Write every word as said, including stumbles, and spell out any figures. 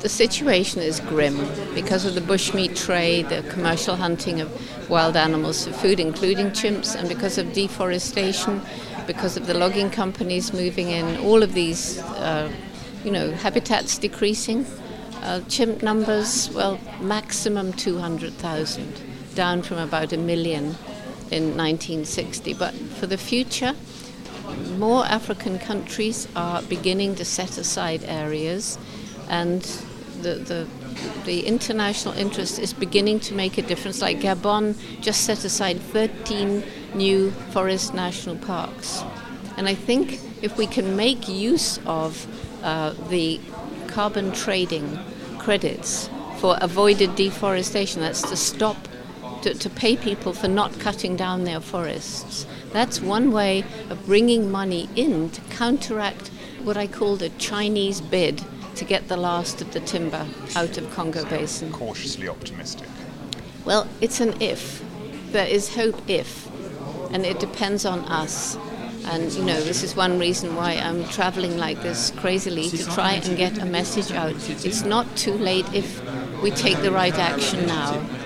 The situation is grim because of the bushmeat trade, the commercial hunting of wild animals for food, including chimps, and because of deforestation, because of the logging companies moving in, all of these, uh, you know, habitats decreasing. Uh, chimp numbers, well, maximum two hundred thousand, down from about a million in nineteen sixty. But for the future, more African countries are beginning to set aside areas, and the, the the international interest is beginning to make a difference. Like Gabon just set aside thirteen new forest national parks. And I think if we can make use of uh, the carbon trading credits for avoided deforestation, that's to stop, to, to pay people for not cutting down their forests. That's one way of bringing money in to counteract what I call the Chinese bid to get the last of the timber out of Congo Basin. Cautiously optimistic. Well, it's an if. There is hope if. And it depends on us. And, you know, this is one reason why I'm traveling like this crazily, to try and get a message out. It's not too late if we take the right action now.